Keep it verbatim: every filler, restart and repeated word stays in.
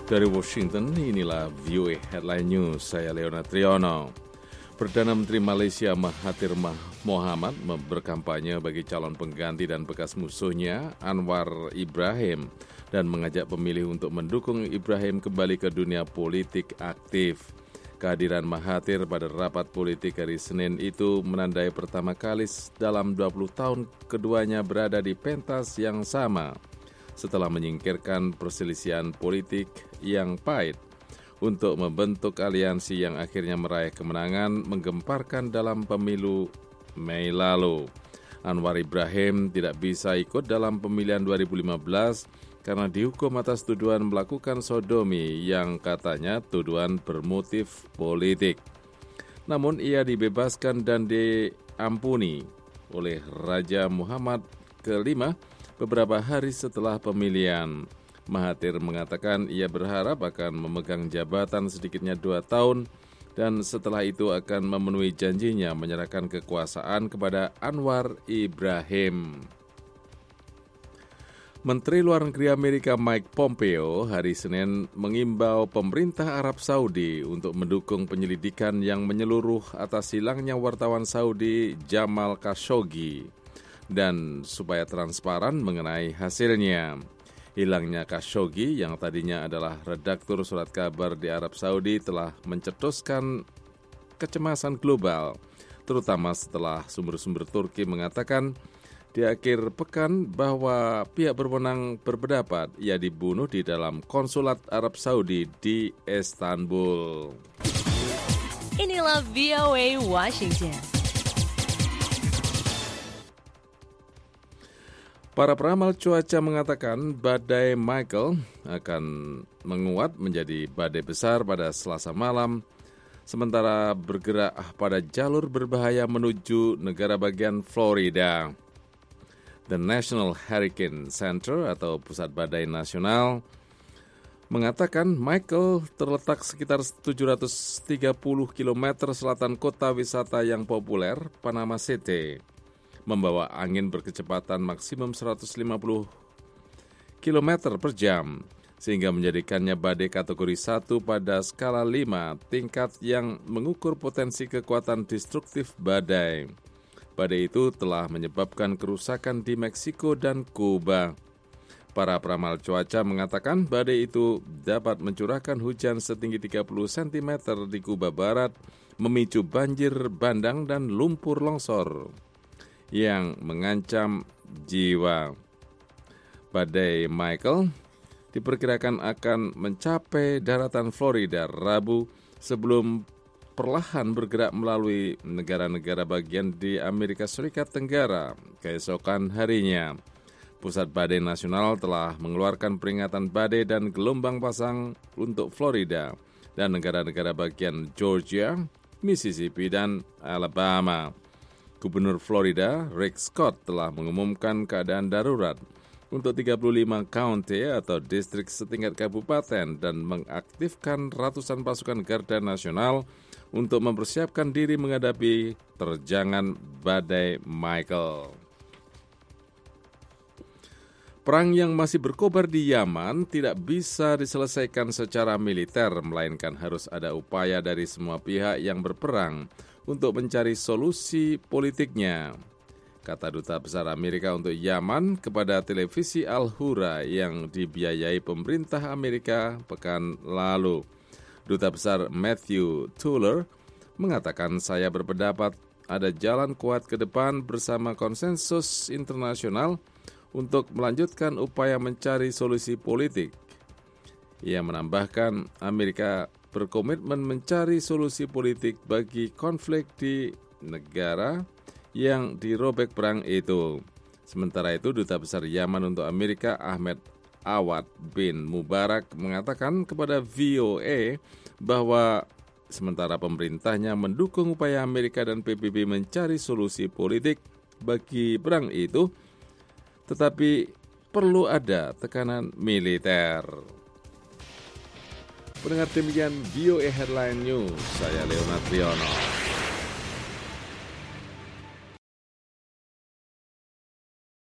Dari Washington, inilah V O A Headline News, saya Leonard Triono. Perdana Menteri Malaysia Mahathir Mohamad berkampanye bagi calon pengganti dan bekas musuhnya Anwar Ibrahim dan mengajak pemilih untuk mendukung Ibrahim kembali ke dunia politik aktif. Kehadiran Mahathir pada rapat politik hari Senin itu menandai pertama kali dalam dua puluh tahun keduanya berada di pentas yang sama, setelah menyingkirkan perselisihan politik yang pahit untuk membentuk aliansi yang akhirnya meraih kemenangan menggemparkan dalam pemilu Mei lalu. Anwar Ibrahim tidak bisa ikut dalam pemilihan dua ribu lima belas karena dihukum atas tuduhan melakukan sodomi yang katanya tuduhan bermotif politik. Namun ia dibebaskan dan diampuni oleh Raja Muhammad kelima beberapa hari setelah pemilihan. Mahathir mengatakan ia berharap akan memegang jabatan sedikitnya dua tahun dan setelah itu akan memenuhi janjinya menyerahkan kekuasaan kepada Anwar Ibrahim. Menteri Luar Negeri Amerika Mike Pompeo hari Senin mengimbau pemerintah Arab Saudi untuk mendukung penyelidikan yang menyeluruh atas hilangnya wartawan Saudi Jamal Khashoggi dan supaya transparan mengenai hasilnya. Hilangnya Khashoggi yang tadinya adalah redaktur surat kabar di Arab Saudi telah mencetuskan kecemasan global, terutama setelah sumber-sumber Turki mengatakan di akhir pekan bahwa pihak berwenang berpendapat ia dibunuh di dalam konsulat Arab Saudi di Istanbul. Inilah V O A Washington. Para peramal cuaca mengatakan badai Michael akan menguat menjadi badai besar pada Selasa malam, sementara bergerak pada jalur berbahaya menuju negara bagian Florida. The National Hurricane Center atau Pusat Badai Nasional mengatakan Michael terletak sekitar tujuh ratus tiga puluh kilometer selatan kota wisata yang populer, Panama City, membawa angin berkecepatan maksimum seratus lima puluh kilometer per jam, sehingga menjadikannya badai kategori satu pada skala lima, tingkat yang mengukur potensi kekuatan destruktif badai. Badai itu telah menyebabkan kerusakan di Meksiko dan Kuba. Para peramal cuaca mengatakan badai itu dapat mencurahkan hujan setinggi tiga puluh sentimeter di Kuba Barat, memicu banjir bandang dan lumpur longsor yang mengancam jiwa. Badai Michael diperkirakan akan mencapai daratan Florida Rabu sebelum perlahan bergerak melalui negara-negara bagian di Amerika Serikat Tenggara keesokan harinya. Pusat Badai Nasional telah mengeluarkan peringatan badai dan gelombang pasang untuk Florida dan negara-negara bagian Georgia, Mississippi, dan Alabama. Gubernur Florida, Rick Scott, telah mengumumkan keadaan darurat untuk tiga puluh lima county atau distrik setingkat kabupaten dan mengaktifkan ratusan pasukan garda nasional untuk mempersiapkan diri menghadapi terjangan badai Michael. Perang yang masih berkobar di Yaman tidak bisa diselesaikan secara militer, melainkan harus ada upaya dari semua pihak yang berperang untuk mencari solusi politiknya, kata Duta Besar Amerika untuk Yaman kepada televisi Al-Hura yang dibiayai pemerintah Amerika pekan lalu. Duta Besar Matthew Tuller mengatakan, saya berpendapat ada jalan kuat ke depan bersama konsensus internasional untuk melanjutkan upaya mencari solusi politik. Ia menambahkan, Amerika berkomitmen mencari solusi politik bagi konflik di negara yang dirobek perang itu. Sementara itu, Duta Besar Yaman untuk Amerika Ahmed Awad bin Mubarak mengatakan kepada V O A bahwa sementara pemerintahnya mendukung upaya Amerika dan P B B mencari solusi politik bagi perang itu, tetapi perlu ada tekanan militer. Pendengar demikian V O A Headline News, saya Leonard Triono.